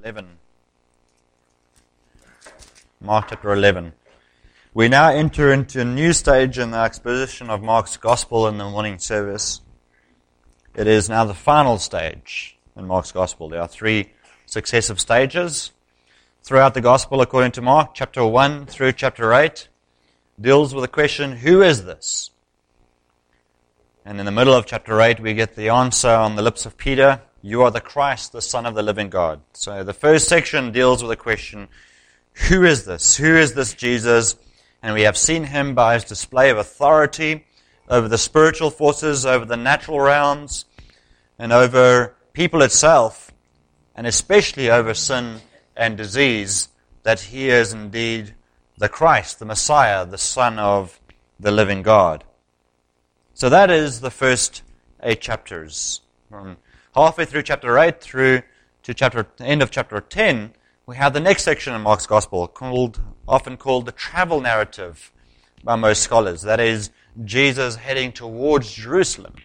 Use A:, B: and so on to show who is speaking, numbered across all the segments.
A: 11. Mark chapter 11. We now enter into a new stage in the exposition of Mark's Gospel in the morning service. It is now the final stage in Mark's Gospel. There are 3 successive stages throughout the Gospel according to Mark. Chapter 1 through chapter 8 deals with the question, who is this? And in the middle of chapter 8 we get the answer on the lips of Peter, you are the Christ, the Son of the living God. So the first section deals with the question, who is this? Who is this Jesus? And we have seen him by his display of authority over the spiritual forces, over the natural realms, and over people itself, and especially over sin and disease, that he is indeed the Christ, the Messiah, the Son of the living God. So that is the first 8 chapters. From halfway through chapter 8 through to end of chapter 10, we have the next section in Mark's Gospel, often called the travel narrative by most scholars. That is, Jesus heading towards Jerusalem.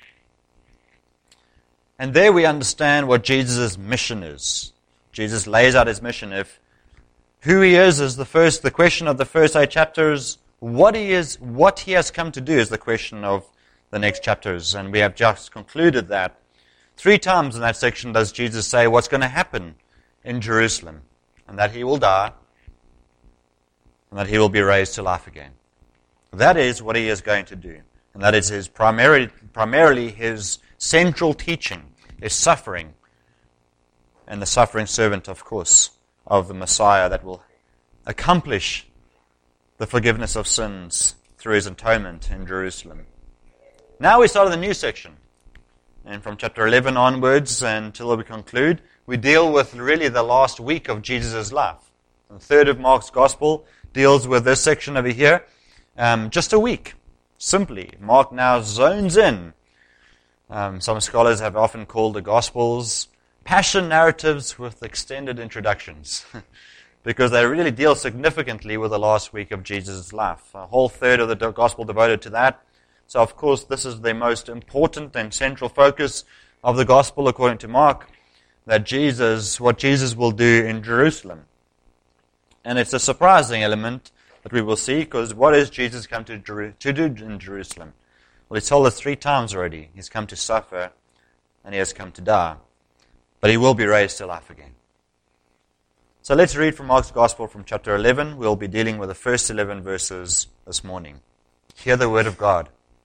A: And there we understand what Jesus' mission is. Jesus lays out his mission. If who he is the question of the first 8 chapters, what he has come to do is the question of the next chapters. And we have just concluded that 3 times in that section does Jesus say what's going to happen in Jerusalem, and that he will die, and that he will be raised to life again. That is what he is going to do. And that is his primarily his central teaching, his suffering, and the suffering servant, of course, of the Messiah that will accomplish the forgiveness of sins through his atonement in Jerusalem. Now we start in the new section. And from chapter 11 onwards until we conclude, we deal with really the last week of Jesus' life. The third of Mark's Gospel deals with this section over here. Just a week, simply. Mark now zones in. Some scholars have often called the Gospels passion narratives with extended introductions because they really deal significantly with the last week of Jesus' life. A whole third of the Gospel devoted to that. So, of course, this is the most important and central focus of the Gospel according to Mark, that what Jesus will do in Jerusalem. And it's a surprising element that we will see, because what is Jesus come to do in Jerusalem? Well, he's told us 3 times already. He's come to suffer, and he has come to die. But he will be raised to life again. So let's read from Mark's Gospel from chapter 11. We'll be dealing with the first 11 verses this morning. Hear the word of God.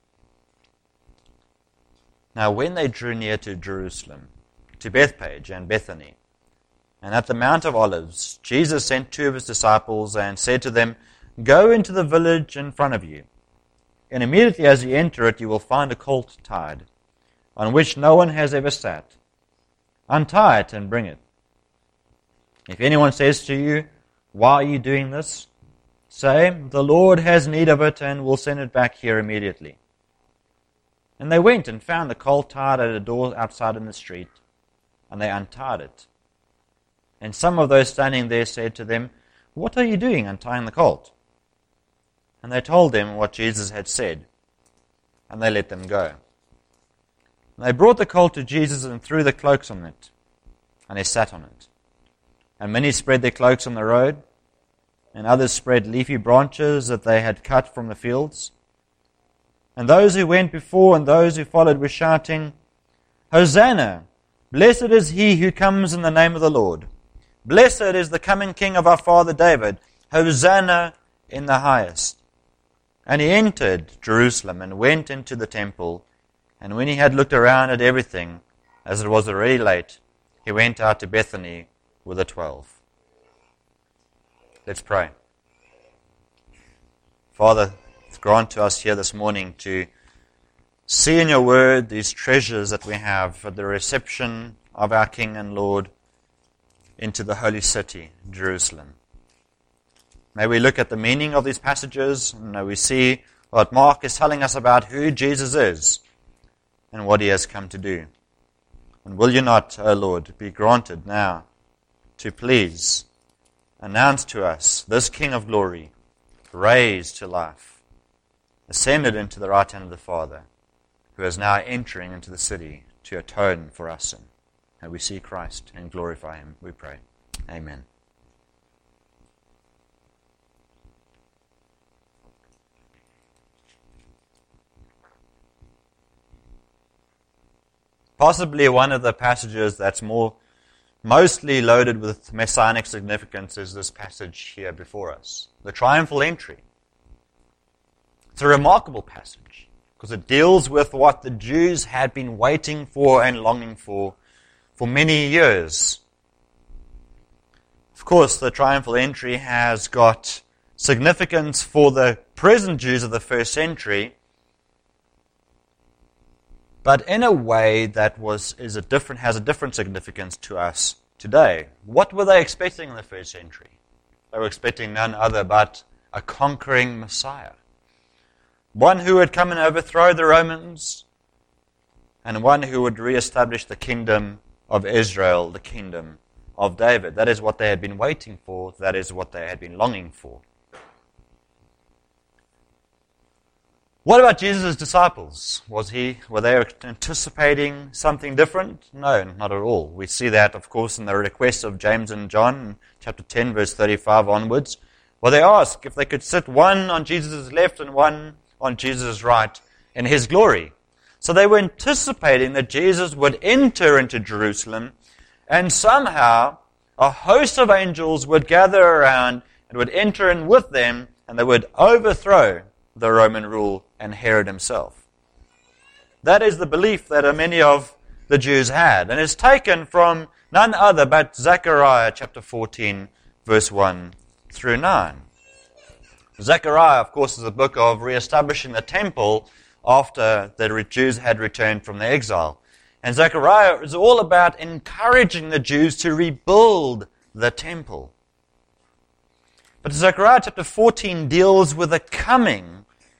A: Now when they drew near to Jerusalem, to Bethphage and Bethany, and at the Mount of Olives, Jesus sent 2 of his disciples and said to them, go into the village in front of you, and immediately as you enter it, you will find a colt tied, on which no one has ever sat. Untie it and bring it. If anyone says to you, why are you doing this? Say, the Lord has need of it and will send it back here immediately. And they went and found the colt tied at a door outside in the street, and they untied it. And some of those standing there said to them, what are you doing untying the colt? And they told them what Jesus had said, and they let them go. And they brought the colt to Jesus and threw the cloaks on it, and he sat on it. And many spread their cloaks on the road, and others spread leafy branches that they had cut from the fields. And those who went before and those who followed were shouting, Hosanna! Blessed is he who comes in the name of the Lord. Blessed is the coming King of our father David. Hosanna in the highest. And he entered Jerusalem and went into the temple. And when he had looked around at everything, as it was already late, he went out to Bethany with the 12. Let's pray. Father, grant to us here this morning to see in your word these treasures that we have for the reception of our King and Lord into the holy city, Jerusalem. May we look at the meaning of these passages, and may we see what Mark is telling us about who Jesus is and what he has come to do. And will you not, O Lord, be granted now to please announce to us this King of glory, raised to life, ascended into the right hand of the Father, who is now entering into the city to atone for our sin. And we see Christ and glorify him, we pray. Amen. Possibly one of the passages that's mostly loaded with messianic significance is this passage here before us, the triumphal entry. It's a remarkable passage because it deals with what the Jews had been waiting for and longing for many years. Of course, the triumphal entry has got significance for the present Jews of the first century, but in a way that has a different significance to us today. What were they expecting in the first century? They were expecting none other but a conquering Messiah. One who would come and overthrow the Romans, and one who would reestablish the kingdom of Israel, the kingdom of David. That is what they had been waiting for. That is what they had been longing for. What about Jesus' disciples? Were they anticipating something different? No, not at all. We see that, of course, in the request of James and John, chapter 10, verse 35 onwards. Well, they ask if they could sit one on Jesus' left and one on Jesus' right in his glory. So they were anticipating that Jesus would enter into Jerusalem, and somehow a host of angels would gather around and would enter in with them, and they would overthrow the Roman rule and Herod himself. That is the belief that many of the Jews had, and it's taken from none other but Zechariah chapter 14, verse 1 through 9. Zechariah, of course, is a book of reestablishing the temple after the Jews had returned from their exile. And Zechariah is all about encouraging the Jews to rebuild the temple. But Zechariah chapter 14 deals with the coming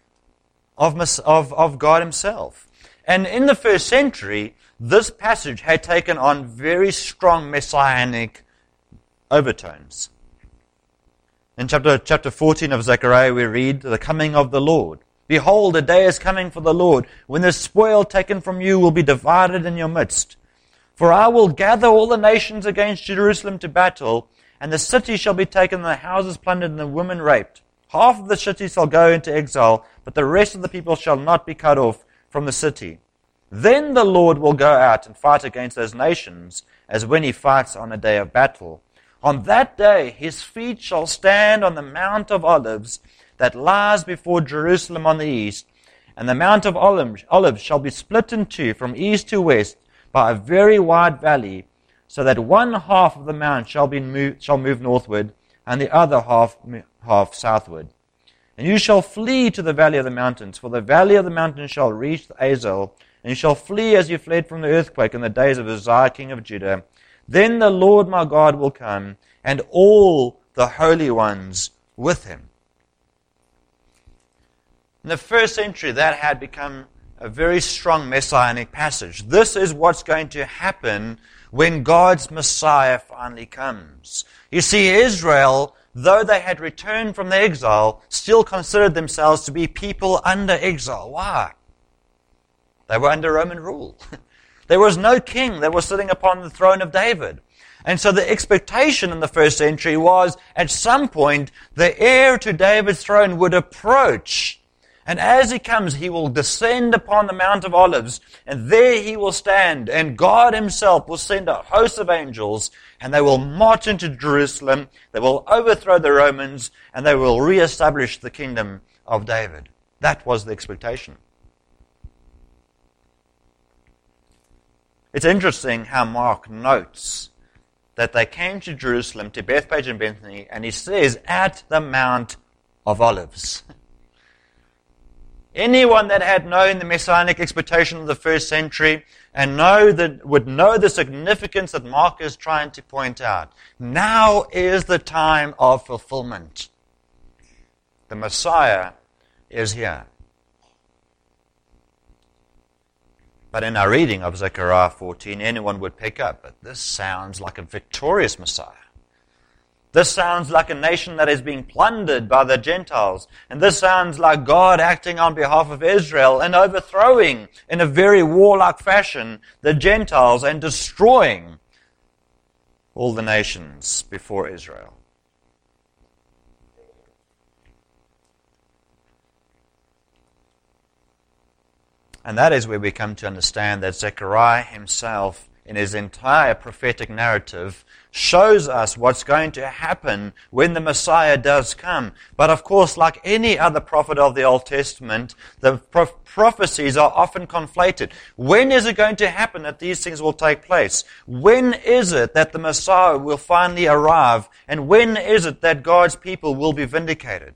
A: of God himself. And in the first century, this passage had taken on very strong messianic overtones. In chapter 14 of Zechariah, we read, the coming of the Lord. Behold, a day is coming for the Lord, when the spoil taken from you will be divided in your midst. For I will gather all the nations against Jerusalem to battle, and the city shall be taken, and the houses plundered, and the women raped. Half of the city shall go into exile, but the rest of the people shall not be cut off from the city. Then the Lord will go out and fight against those nations, as when he fights on a day of battle. On that day his feet shall stand on the Mount of Olives that lies before Jerusalem on the east, and the Mount of Olives shall be split in two from east to west by a very wide valley, so that one half of the mount shall move northward, and the other half southward. And you shall flee to the valley of the mountains, for the valley of the mountains shall reach the Azel, and you shall flee as you fled from the earthquake in the days of Uzziah king of Judah. Then the Lord my God will come, and all the holy ones with him. In the first century, that had become a very strong messianic passage. This is what's going to happen when God's Messiah finally comes. You see, Israel, though they had returned from their exile, still considered themselves to be people under exile. Why? They were under Roman rule. There was no king that was sitting upon the throne of David. And so the expectation in the first century was, at some point, the heir to David's throne would approach. And as he comes, he will descend upon the Mount of Olives, and there he will stand, and God himself will send a host of angels, and they will march into Jerusalem, they will overthrow the Romans, and they will reestablish the kingdom of David. That was the expectation. It's interesting how Mark notes that they came to Jerusalem, to Bethphage and Bethany, and he says, at the Mount of Olives. Anyone that had known the messianic expectation of the first century and would know the significance that Mark is trying to point out. Now is the time of fulfillment. The Messiah is here. But in our reading of Zechariah 14, anyone would pick up, but this sounds like a victorious Messiah. This sounds like a nation that is being plundered by the Gentiles. And this sounds like God acting on behalf of Israel and overthrowing in a very warlike fashion the Gentiles and destroying all the nations before Israel. And that is where we come to understand that Zechariah himself, in his entire prophetic narrative, shows us what's going to happen when the Messiah does come. But of course, like any other prophet of the Old Testament, the prophecies are often conflated. When is it going to happen that these things will take place? When is it that the Messiah will finally arrive? And when is it that God's people will be vindicated?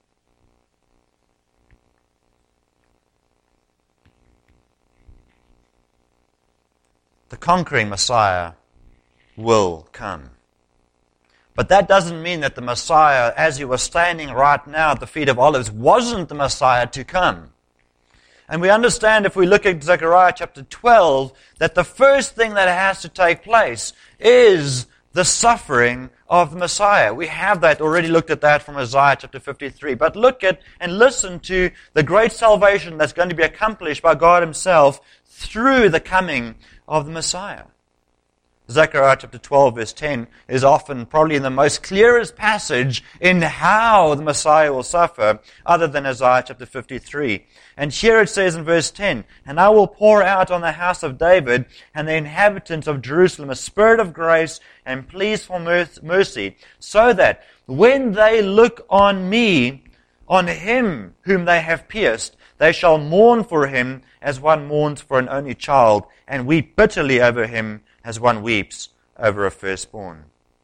A: The conquering Messiah will come. But that doesn't mean that the Messiah, as he was standing right now at the feet of Olives, wasn't the Messiah to come. And we understand, if we look at Zechariah chapter 12, that the first thing that has to take place is the suffering of the Messiah. We have that, already looked at that from Isaiah chapter 53. But look at and listen to the great salvation that's going to be accomplished by God himself through the coming of the Messiah. Zechariah chapter 12 verse 10 is often probably the most clearest passage in how the Messiah will suffer, other than Isaiah chapter 53. And here it says in verse 10, "And I will pour out on the house of David and the inhabitants of Jerusalem a spirit of grace and pleas for mercy, so that when they look on me, on him whom they have pierced, they shall mourn for him as one mourns for an only child, and weep bitterly over him as one weeps over a firstborn."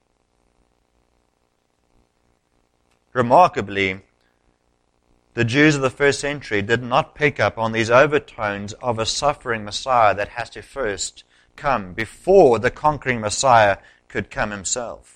A: Remarkably, the Jews of the first century did not pick up on these overtones of a suffering Messiah that has to first come before the conquering Messiah could come himself.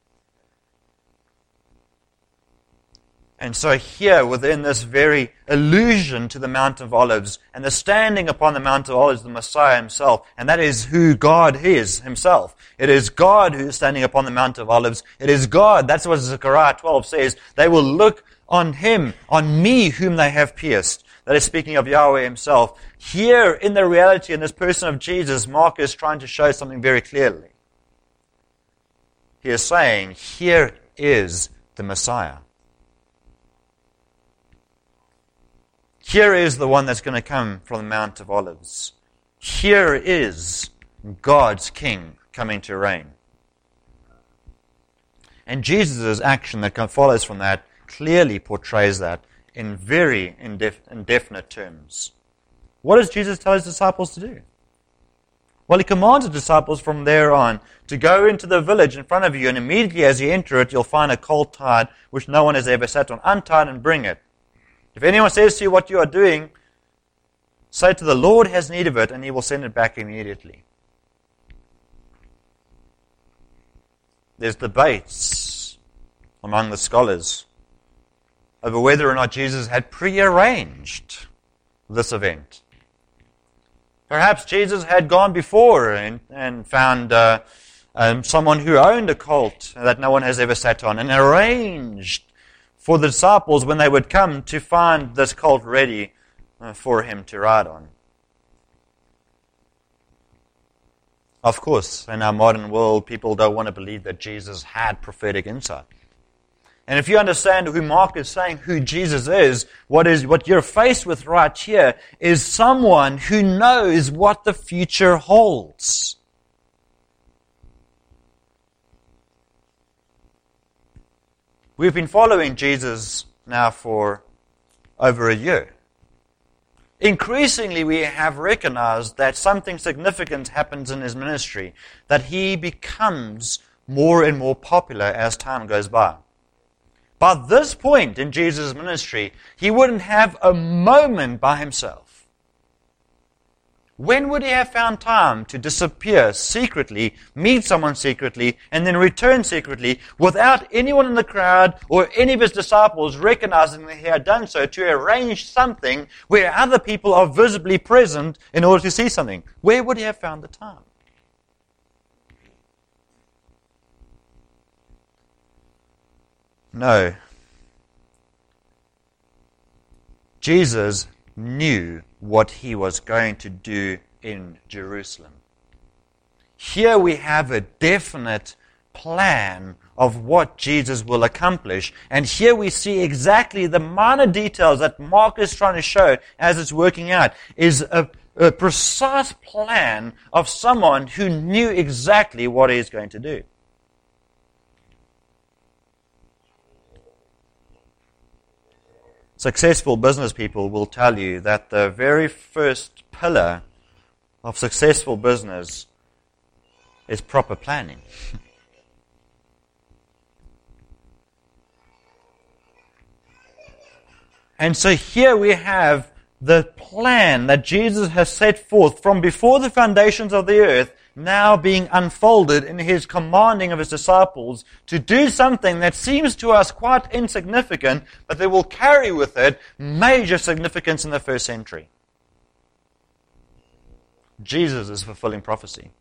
A: And so here, within this very allusion to the Mount of Olives, and the standing upon the Mount of Olives, the Messiah himself, and that is who God is himself. It is God who is standing upon the Mount of Olives. It is God. That's what Zechariah 12 says. They will look on him, on me whom they have pierced. That is speaking of Yahweh himself. Here, in the reality, in this person of Jesus, Mark is trying to show something very clearly. He is saying, here is the Messiah. Here is the one that's going to come from the Mount of Olives. Here is God's King coming to reign. And Jesus' action that follows from that clearly portrays that in very indefinite terms. What does Jesus tell his disciples to do? Well, he commands the disciples from there on to go into the village in front of you, and immediately as you enter it, you'll find a colt tied, which no one has ever sat on. Untie it and bring it. If anyone says to you what you are doing, say to the Lord has need of it, and he will send it back immediately. There's debates among the scholars over whether or not Jesus had prearranged this event. Perhaps Jesus had gone before and found someone who owned a colt that no one has ever sat on, and arranged for the disciples, when they would come, to find this colt ready for him to ride on. Of course, in our modern world, people don't want to believe that Jesus had prophetic insight. And if you understand who Mark is saying, who Jesus is, what you're faced with right here is someone who knows what the future holds. We've been following Jesus now for over a year. Increasingly, we have recognized that something significant happens in his ministry, that he becomes more and more popular as time goes by. By this point in Jesus' ministry, he wouldn't have a moment by himself. When would he have found time to disappear secretly, meet someone secretly, and then return secretly without anyone in the crowd or any of his disciples recognizing that he had done so, to arrange something where other people are visibly present in order to see something? Where would he have found the time? No. Jesus knew what he was going to do in Jerusalem. Here we have a definite plan of what Jesus will accomplish. And here we see exactly the minor details that Mark is trying to show as it's working out, is a precise plan of someone who knew exactly what he's going to do. Successful business people will tell you that the very first pillar of successful business is proper planning. And so here we have the plan that Jesus has set forth from before the foundations of the earth, now being unfolded in his commanding of his disciples to do something that seems to us quite insignificant, but that will carry with it major significance in the first century. Jesus is fulfilling prophecy.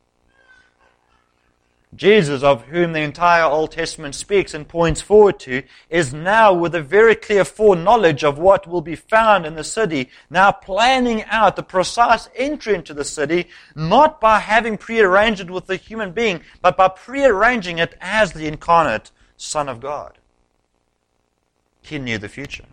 A: Jesus, of whom the entire Old Testament speaks and points forward to, is now with a very clear foreknowledge of what will be found in the city, now planning out the precise entry into the city, not by having prearranged it with the human being, but by prearranging it as the incarnate Son of God. He knew the future.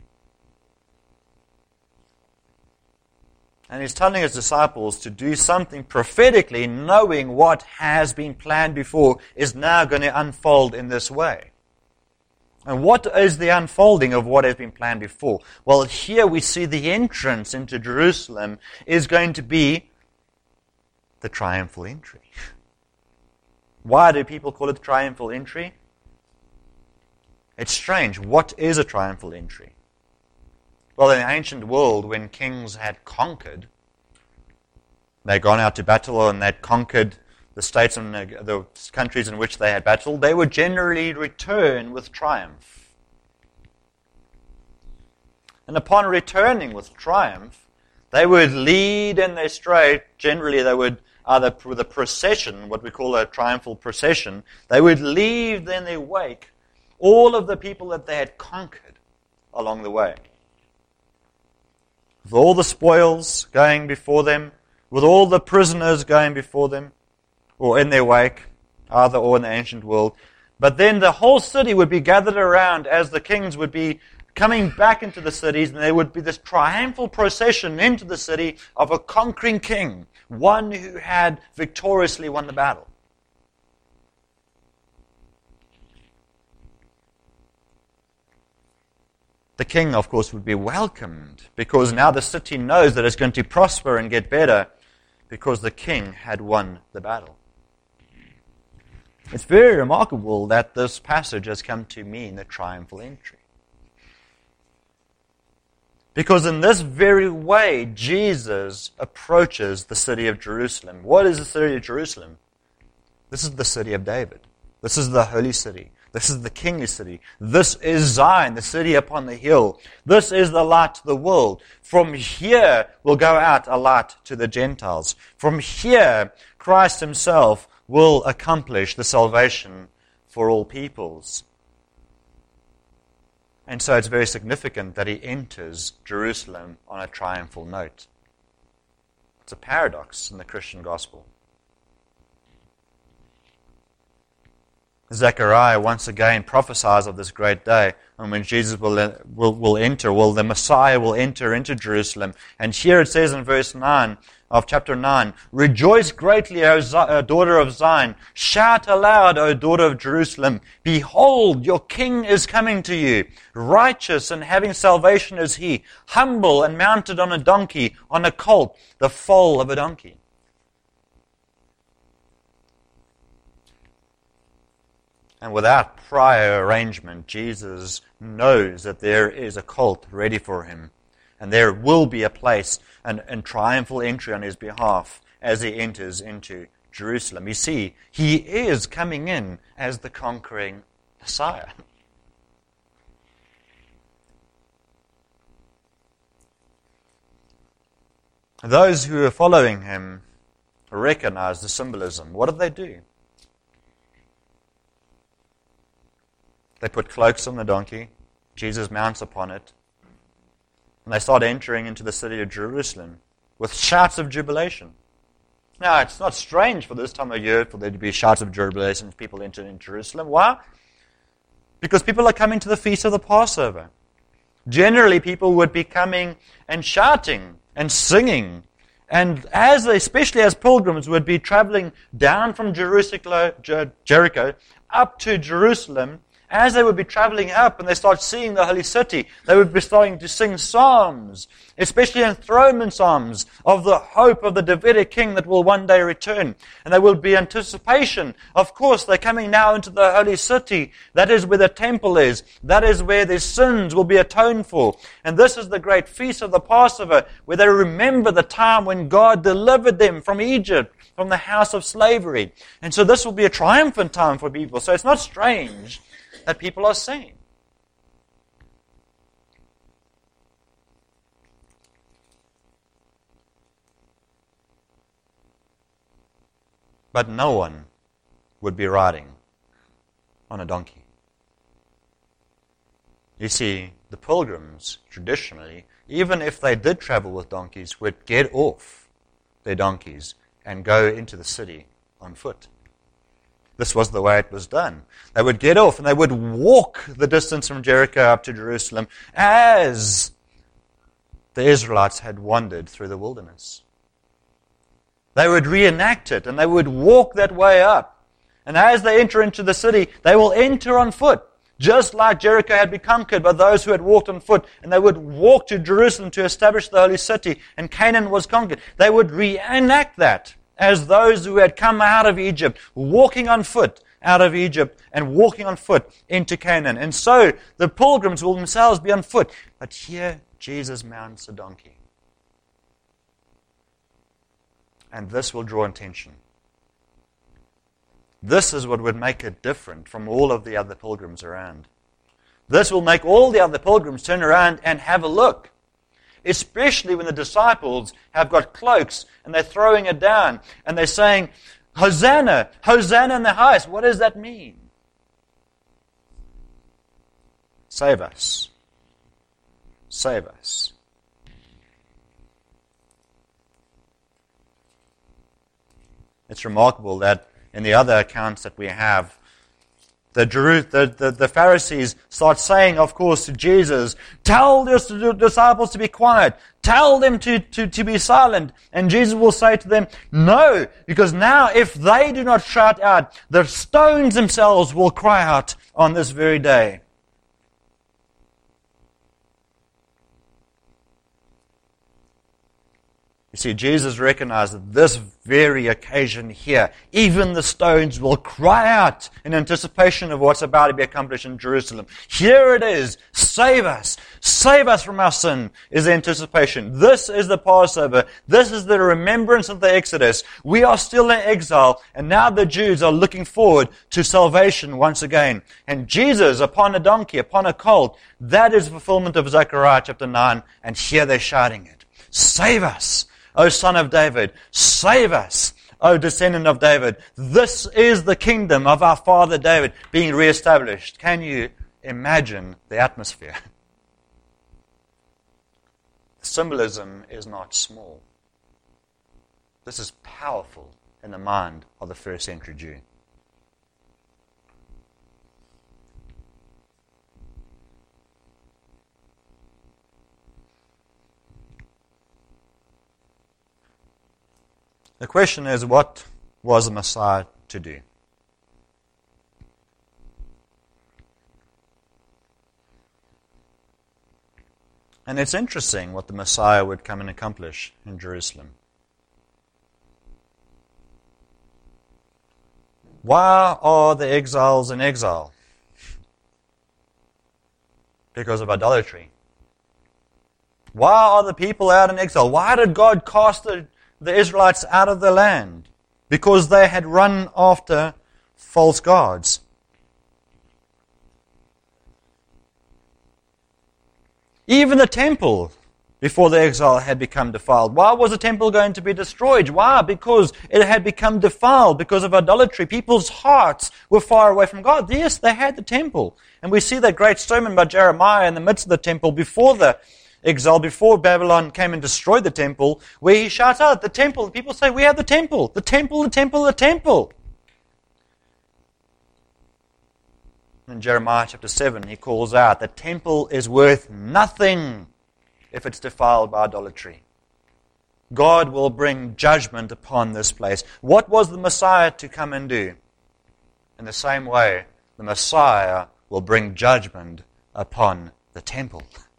A: And he's telling his disciples to do something prophetically, knowing what has been planned before is now going to unfold in this way. And what is the unfolding of what has been planned before? Well, here we see the entrance into Jerusalem is going to be the triumphal entry. Why do people call it the triumphal entry? It's strange. What is a triumphal entry? Well, in the ancient world, when kings had conquered, they'd gone out to battle and they'd conquered the states and the countries in which they had battled, they would generally return with triumph. And upon returning with triumph, they would lead in their straight. Generally, they would either with a procession, what we call a triumphal procession, they would leave in their wake all of the people that they had conquered along the way. With all the spoils going before them, with all the prisoners going before them, or in their wake, either or in the ancient world. But then the whole city would be gathered around as the kings would be coming back into the cities, and there would be this triumphal procession into the city of a conquering king, one who had victoriously won the battle. The king, of course, would be welcomed because now the city knows that it's going to prosper and get better because the king had won the battle. It's very remarkable that this passage has come to mean the triumphal entry. Because in this very way, Jesus approaches the city of Jerusalem. What is the city of Jerusalem? This is the city of David. This is the holy city. This is the kingly city. This is Zion, the city upon the hill. This is the light to the world. From here will go out a light to the Gentiles. From here, Christ himself will accomplish the salvation for all peoples. And so it's very significant that he enters Jerusalem on a triumphal note. It's a paradox in the Christian gospel. Zechariah once again prophesies of this great day, and when Jesus will enter, the Messiah will enter into Jerusalem. And here it says in verse 9 of chapter 9, "Rejoice greatly, O daughter of Zion. Shout aloud, O daughter of Jerusalem. Behold, your king is coming to you. Righteous and having salvation is he, humble and mounted on a donkey, on a colt, the foal of a donkey." And without prior arrangement, Jesus knows that there is a colt ready for him. And there will be a place and triumphal entry on his behalf as he enters into Jerusalem. You see, he is coming in as the conquering Messiah. Those who are following him recognize the symbolism. What do they do? They put cloaks on the donkey. Jesus mounts upon it. And they start entering into the city of Jerusalem with shouts of jubilation. Now, it's not strange for this time of year for there to be shouts of jubilation as people enter in Jerusalem. Why? Because people are coming to the feast of the Passover. Generally, people would be coming and shouting and singing. And especially as pilgrims would be traveling down from Jericho up to Jerusalem, as they would be traveling up and they start seeing the holy city, they would be starting to sing psalms, especially enthronement psalms of the hope of the Davidic king that will one day return. And there will be anticipation. Of course, they're coming now into the holy city. That is where the temple is. That is where their sins will be atoned for. And this is the great feast of the Passover, where they remember the time when God delivered them from Egypt, from the house of slavery. And so this will be a triumphant time for people. So it's not strange that people are singing. But no one would be riding on a donkey. You see, the pilgrims, traditionally, even if they did travel with donkeys, would get off their donkeys and go into the city on foot. This was the way it was done. They would get off and they would walk the distance from Jericho up to Jerusalem as the Israelites had wandered through the wilderness. They would reenact it and they would walk that way up. And as they enter into the city, they will enter on foot, just like Jericho had been conquered by those who had walked on foot. And they would walk to Jerusalem to establish the holy city, and Canaan was conquered. They would reenact that as those who had come out of Egypt, walking on foot out of Egypt and walking on foot into Canaan. And so the pilgrims will themselves be on foot. But here Jesus mounts a donkey. And this will draw attention. This is what would make it different from all of the other pilgrims around. This will make all the other pilgrims turn around and have a look. Especially when the disciples have got cloaks and they're throwing it down and they're saying, Hosanna, Hosanna in the highest. What does that mean? Save us. Save us. It's remarkable that in the other accounts that we have, the Pharisees start saying, of course, to Jesus, tell the disciples to be quiet. Tell them to be silent. And Jesus will say to them, no, because now if they do not shout out, the stones themselves will cry out on this very day. You see, Jesus recognized that this very occasion here, even the stones will cry out in anticipation of what's about to be accomplished in Jerusalem. Here it is. Save us. Save us from our sin is the anticipation. This is the Passover. This is the remembrance of the Exodus. We are still in exile, and now the Jews are looking forward to salvation once again. And Jesus, upon a donkey, upon a colt, that is fulfillment of Zechariah chapter 9, and here they're shouting it. Save us, O Son of David, save us, O descendant of David. This is the kingdom of our father David being reestablished. Can you imagine the atmosphere? The symbolism is not small. This is powerful in the mind of the first century Jew. The question is, what was the Messiah to do? And it's interesting what the Messiah would come and accomplish in Jerusalem. Why are the exiles in exile? Because of idolatry. Why are the people out in exile? Why did God cast the Israelites out of the land? Because they had run after false gods. Even the temple, before the exile, had become defiled. Why was the temple going to be destroyed? Why? Because it had become defiled because of idolatry. People's hearts were far away from God. Yes, they had the temple. And we see that great sermon by Jeremiah in the midst of the temple before the exile, before Babylon came and destroyed the temple, where he shouts out, the temple. People say, we have the temple, the temple, the temple, the temple. In Jeremiah chapter 7, he calls out, the temple is worth nothing if it's defiled by idolatry. God will bring judgment upon this place. What was the Messiah to come and do? In the same way, the Messiah will bring judgment upon the temple.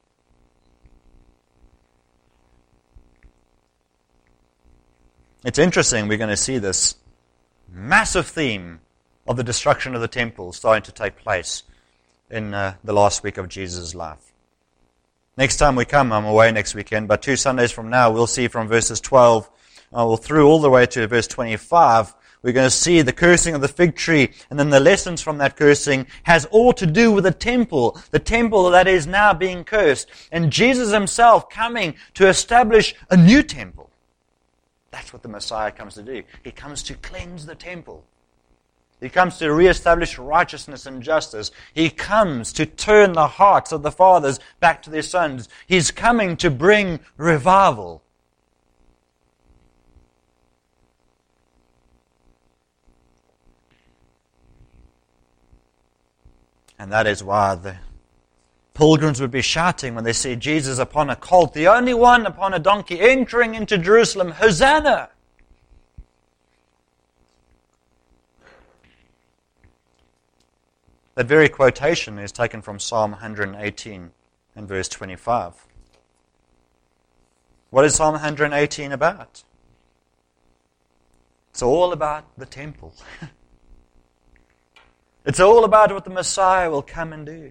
A: It's interesting, we're going to see this massive theme of the destruction of the temple starting to take place in the last week of Jesus' life. Next time we come, I'm away next weekend, but 2 Sundays from now, we'll see from verses 12 through all the way to verse 25, we're going to see the cursing of the fig tree, and then the lessons from that cursing has all to do with the temple that is now being cursed, and Jesus himself coming to establish a new temple. That's what the Messiah comes to do. He comes to cleanse the temple. He comes to reestablish righteousness and justice. He comes to turn the hearts of the fathers back to their sons. He's coming to bring revival. And that is why the pilgrims would be shouting when they see Jesus upon a colt, the only one upon a donkey entering into Jerusalem, Hosanna! That very quotation is taken from Psalm 118 and verse 25. What is Psalm 118 about? It's all about the temple. It's all about what the Messiah will come and do.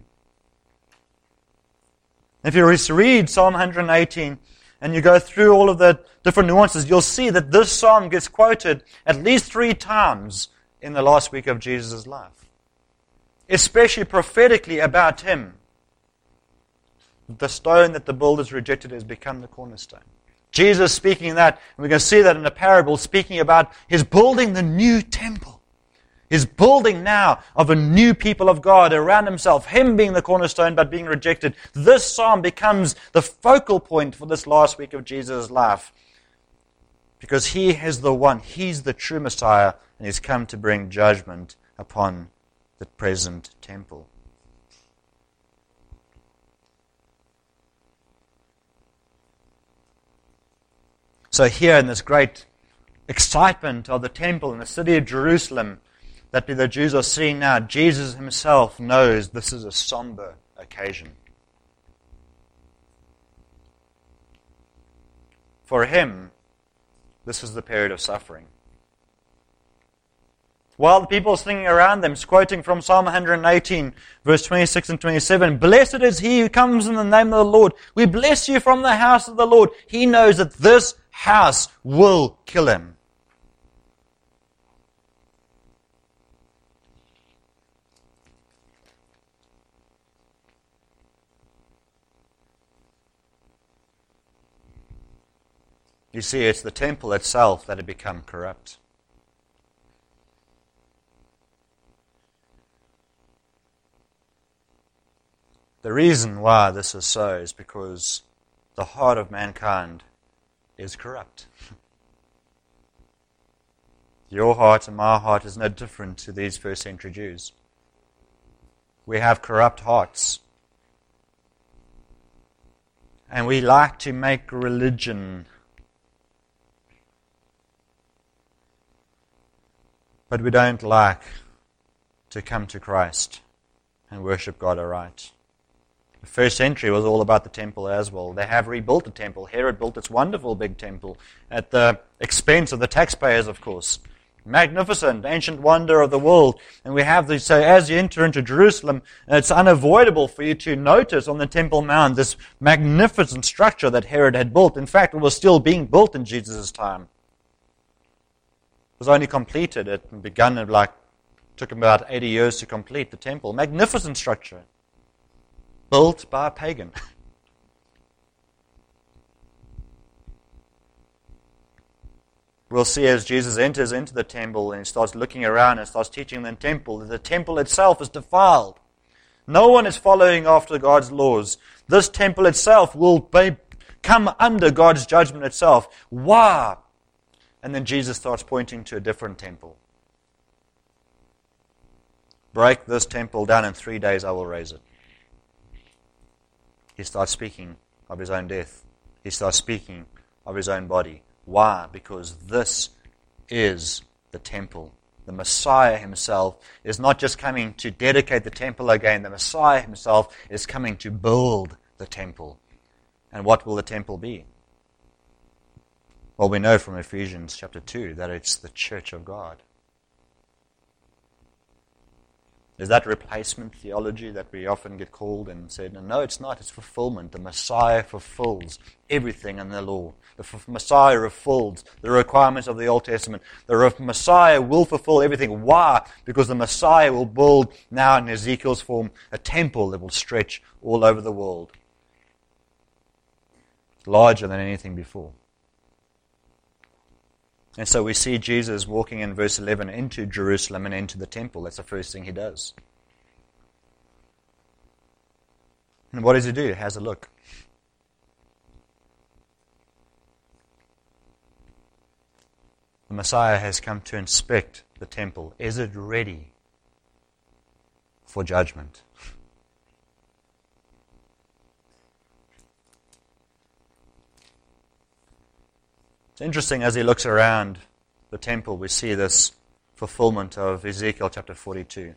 A: If you read Psalm 118 and you go through all of the different nuances, you'll see that this psalm gets quoted at least 3 times in the last week of Jesus' life. Especially prophetically about him. The stone that the builders rejected has become the cornerstone. Jesus speaking that, and we're going to see that in the parable, speaking about his building the new temple. His building now of a new people of God around himself, him being the cornerstone but being rejected. This psalm becomes the focal point for this last week of Jesus' life. Because he is the one, he's the true Messiah, and he's come to bring judgment upon the present temple. So here in this great excitement of the temple in the city of Jerusalem that the Jews are seeing now, Jesus himself knows this is a somber occasion. For him, this is the period of suffering. While the people are singing around them, quoting from Psalm 118, verse 26 and 27, "Blessed is he who comes in the name of the Lord. We bless you from the house of the Lord." He knows that this house will kill him. You see, it's the temple itself that had become corrupt. The reason why this is so is because the heart of mankind is corrupt. Your heart and my heart is no different to these first century Jews. We have corrupt hearts. And we like to make religion. But we don't like to come to Christ and worship God aright. The first century was all about the temple as well. They have rebuilt the temple. Herod built its wonderful big temple at the expense of the taxpayers, of course. Magnificent, ancient wonder of the world. And we have these, so as you enter into Jerusalem, it's unavoidable for you to notice on the Temple Mount this magnificent structure that Herod had built. In fact, it was still being built in Jesus' time. It was only completed. It began, took about 80 years to complete the temple. Magnificent structure. Built by a pagan. We'll see as Jesus enters into the temple and starts looking around and starts teaching the temple, that the temple itself is defiled. No one is following after God's laws. This temple itself will come under God's judgment itself. Why? And then Jesus starts pointing to a different temple. Break this temple down, in 3 days I will raise it. He starts speaking of his own death. He starts speaking of his own body. Why? Because this is the temple. The Messiah himself is not just coming to dedicate the temple again. The Messiah himself is coming to build the temple. And what will the temple be? Well, we know from Ephesians chapter 2 that it's the church of God. Is that replacement theology that we often get called and said? No, it's not. It's fulfillment. The Messiah fulfills everything in the law. The Messiah fulfills the requirements of the Old Testament. The Messiah will fulfill everything. Why? Because the Messiah will build, now in Ezekiel's form, a temple that will stretch all over the world. Larger than anything before. And so we see Jesus walking in verse 11 into Jerusalem and into the temple. That's the first thing he does. And what does he do? He has a look. The Messiah has come to inspect the temple. Is it ready for judgment? It's interesting, as he looks around the temple, we see this fulfillment of Ezekiel chapter 42.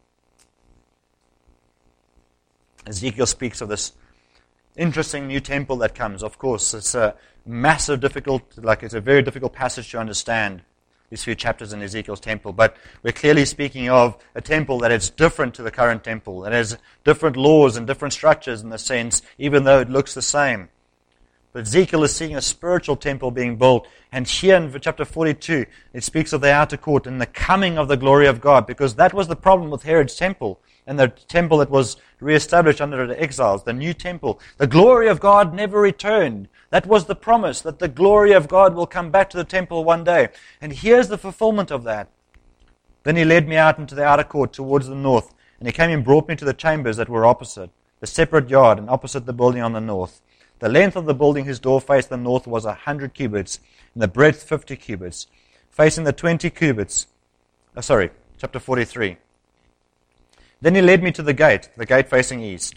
A: Ezekiel speaks of this interesting new temple that comes. Of course, it's a massive, it's a very difficult passage to understand, these few chapters in Ezekiel's temple, but we're clearly speaking of a temple that is different to the current temple. It has different laws and different structures in the sense, even though it looks the same. But Ezekiel is seeing a spiritual temple being built. And here in chapter 42, it speaks of the outer court and the coming of the glory of God. Because that was the problem with Herod's temple and the temple that was reestablished under the exiles, the new temple. The glory of God never returned. That was the promise, that the glory of God will come back to the temple one day. And here's the fulfillment of that. Then he led me out into the outer court towards the north. And he came and brought me to the chambers that were opposite, the separate yard, and opposite the building on the north. The length of the building whose door faced the north was 100 cubits, and the breadth 50 cubits. Facing the 20 cubits, chapter 43. Then he led me to the gate facing east.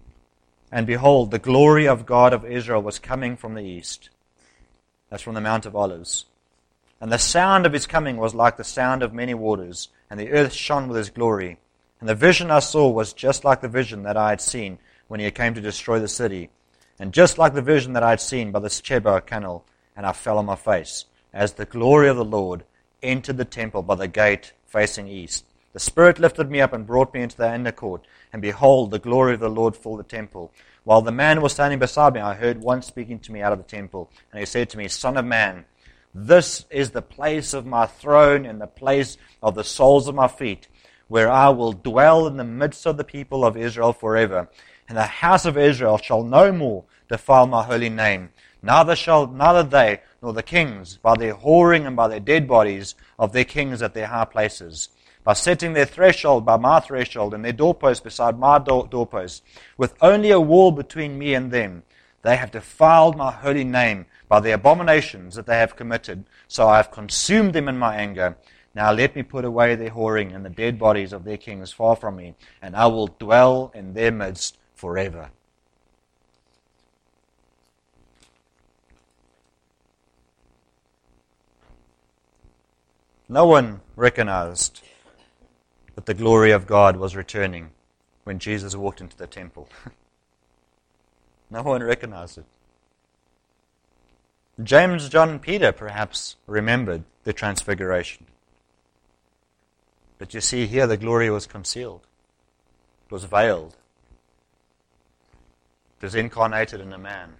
A: And behold, the glory of God of Israel was coming from the east. That's from the Mount of Olives. And the sound of his coming was like the sound of many waters, and the earth shone with his glory. And the vision I saw was just like the vision that I had seen when he came to destroy the city. And just like the vision that I had seen by the Chebar canal, and I fell on my face, as the glory of the Lord entered the temple by the gate facing east. The Spirit lifted me up and brought me into the inner court, and behold, the glory of the Lord filled the temple. While the man was standing beside me, I heard one speaking to me out of the temple, and he said to me, Son of man, this is the place of my throne and the place of the soles of my feet, where I will dwell in the midst of the people of Israel forever. And the house of Israel shall no more defile my holy name. Neither they nor the kings, by their whoring and by their dead bodies of their kings at their high places, by setting their threshold by my threshold and their doorpost beside my doorpost, with only a wall between me and them. They have defiled my holy name by the abominations that they have committed. So I have consumed them in my anger. Now let me put away their whoring and the dead bodies of their kings far from me, and I will dwell in their midst forever. No one recognized that the glory of God was returning when Jesus walked into the temple. No one recognized it. James, John, and Peter perhaps remembered the transfiguration. But you see here the glory was concealed. It was veiled. It was incarnated in a man.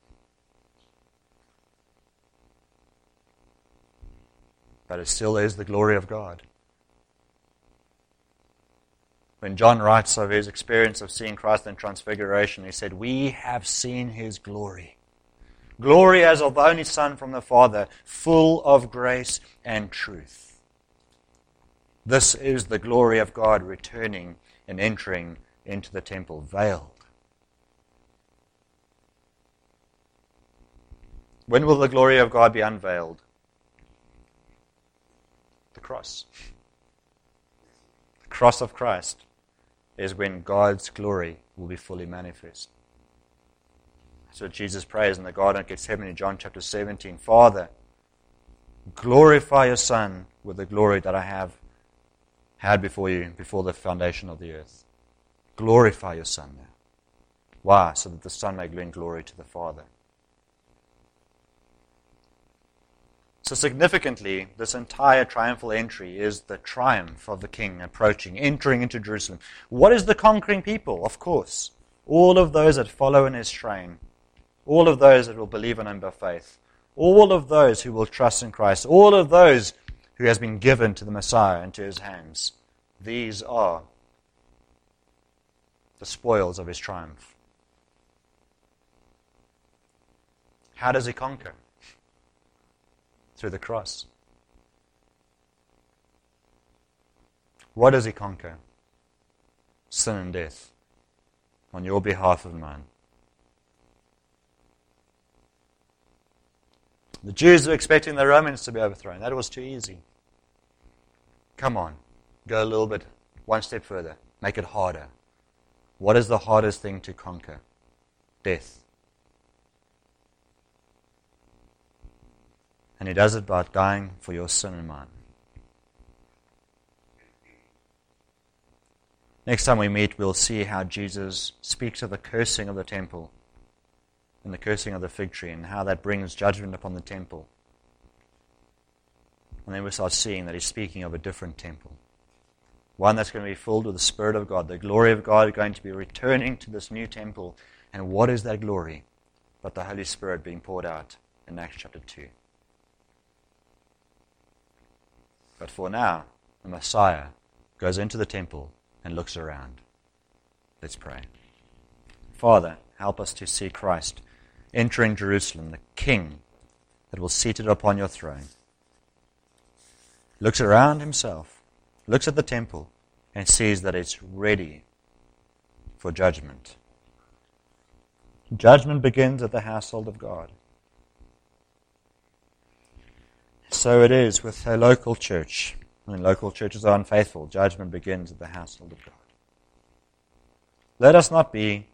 A: But it still is the glory of God. When John writes of his experience of seeing Christ in transfiguration, he said, we have seen his glory. Glory as of the only Son from the Father, full of grace and truth. This is the glory of God returning and entering into the temple, veiled. When will the glory of God be unveiled? The cross. The cross of Christ is when God's glory will be fully manifest. That's what Jesus prays in the Garden of Gethsemane in John chapter 17. Father, glorify your Son with the glory that I have had before you, before the foundation of the earth. Glorify your Son now. Why? So that the Son may bring glory to the Father. So significantly, this entire triumphal entry is the triumph of the King approaching, entering into Jerusalem. What is the conquering people? Of course, all of those that follow in his train, all of those that will believe in him by faith, all of those who will trust in Christ, all of those who has been given to the Messiah into his hands. These are the spoils of his triumph. How does he conquer? Through the cross. What does he conquer? Sin and death on your behalf and mine. The Jews were expecting the Romans to be overthrown. That was too easy. Come on, go a little bit, one step further. Make it harder. What is the hardest thing to conquer? Death. And he does it by dying for your sin and mine. Next time we meet, we'll see how Jesus speaks of the cursing of the temple and the cursing of the fig tree and how that brings judgment upon the temple. And then we'll start seeing that he's speaking of a different temple. One that's going to be filled with the Spirit of God. The glory of God is going to be returning to this new temple. And what is that glory but the Holy Spirit being poured out in Acts chapter 2? But for now, the Messiah goes into the temple and looks around. Let's pray. Father, help us to see Christ entering Jerusalem, the King that will seat it upon your throne. Looks around himself, looks at the temple, and sees that it's ready for judgment. Judgment begins at the household of God. So it is with a local church. When local churches are unfaithful, judgment begins at the household of God. Let us not be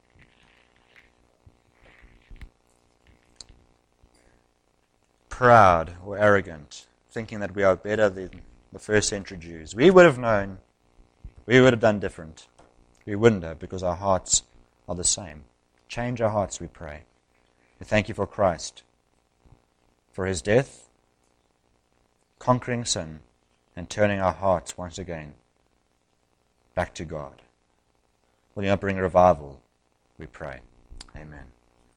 A: proud or arrogant, thinking that we are better than the first century Jews. We would have known, we would have done different. We wouldn't have, because our hearts are the same. Change our hearts, we pray. We thank you for Christ, for his death, conquering sin, and turning our hearts once again back to God. Will you not bring revival, we pray. Amen.